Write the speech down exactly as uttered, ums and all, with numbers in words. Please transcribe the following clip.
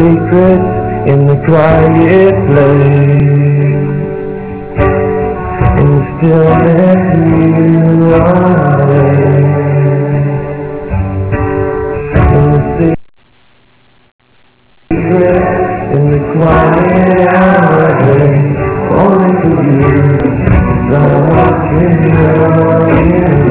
secrets in the quiet place. In the stillness you are there. In the secret, in the quiet hours, only for you, as I walk in your